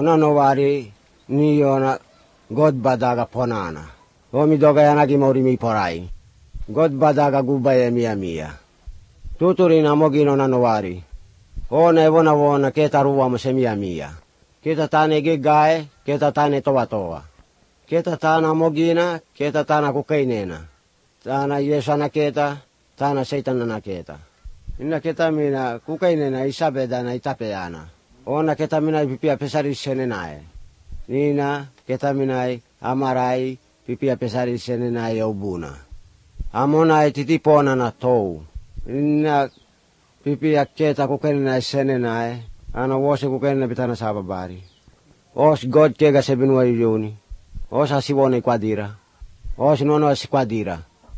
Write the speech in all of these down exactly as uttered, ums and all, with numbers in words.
Onanowari niyo na God badaga ponana. Omi doga yanagi maurimi porai. God badaga gubaya mia mia. Tuturi na mogino nanowari. Ona evona vona keta ruwa mo se mia mia. Kita tane gigae, kita tane toa toa. Kita tana mogina, kita tana kukainena. Tana Yesana keta, tana Satan na keta. Inna kita mina kukainena isabedana itapeana. Ona kita mina pipia pesari senenae. Nina kita minai amarai pipia pesari senenae ubuna. Amona titipona na tou. Inna pipia keta kukainena senenae. Ana wose kukainena pitana sababari. Os God kega sebinua yuni. Os asiwone kwadira. Os nono asikwadira.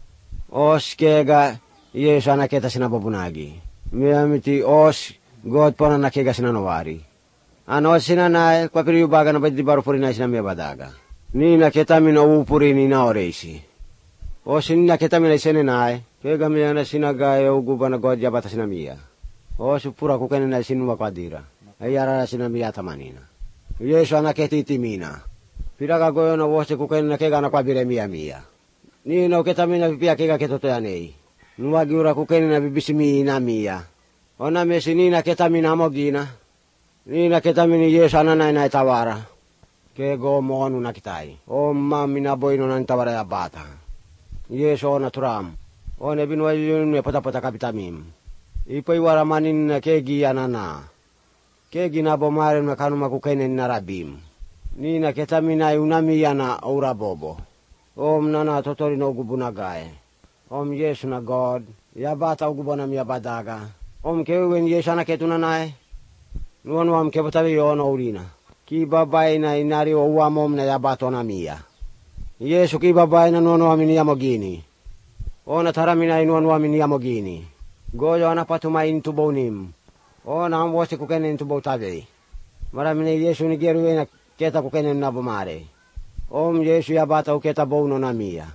Os kega Yesu anaketa sinababunagi. Miamiti os God pona nakega sinanowari. Ano sinanae kwa piriu baga na badi baru purina sinamia badaga. Ni naketa mina upuri ni naoreisi. Os ni naketa mina senenae kega miana sinagae uguba na God jabata sinamia. Os pura kukene na sinua kwadira. Ayara sinamia tamanina. Yesu anaketi timina. Piraga goyo na wose kukene na kega na kwa bire mia mia. Ni na uketa mina pipia kega ketoto ya nei. Nuwagi ura kukene na bibisimi ina mia. Ona mesi ni na keta mina mogina. Ni na keta mini Yesu anana ina itawara. Kego mohonu na kitai. O mami na boino na itawara ya bata. Yesu ona turam. One binwa yun pota pota kapitamim. Ipo iwara manin na kegi anana. Kegi na bomare na kanuma kukene na rabim. Ni na keta mina unami yana ora bobo. Om nana totori no gubunagae. Om Yesu na God. Ya bata ugubona mi badaga. Om kewen Yesu na ketuna nae. Nuanu am kebatawi yono urina. Ki babai na inari o uamom na ya bato na mia. Yesu ki babai na nuanu amini amogini. Ona taramina inuanu amini amogini. Goyo na patuma intubonim. Ona amwose kukene intubotave. Maramine Yesu ni geruwe na keta kukene nabomare. Om Yesu ya bata uketa bono na mia.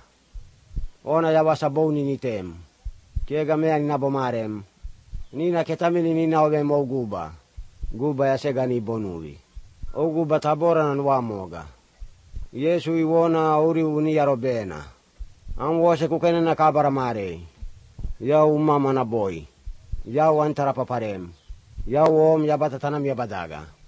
Ona ya wasa boni ni tem. Kiega mea ni nabomarem. Nina ketamini ni nawe mo guba. Guba ya sega ni bonui. O guba tabora na nuamoga. Yesu iwona uri uni ya robena. Amwose kukene na kabara mare. Yau mama na boy. Yau antara paparem. Yau om ya bata tanam ya badaga.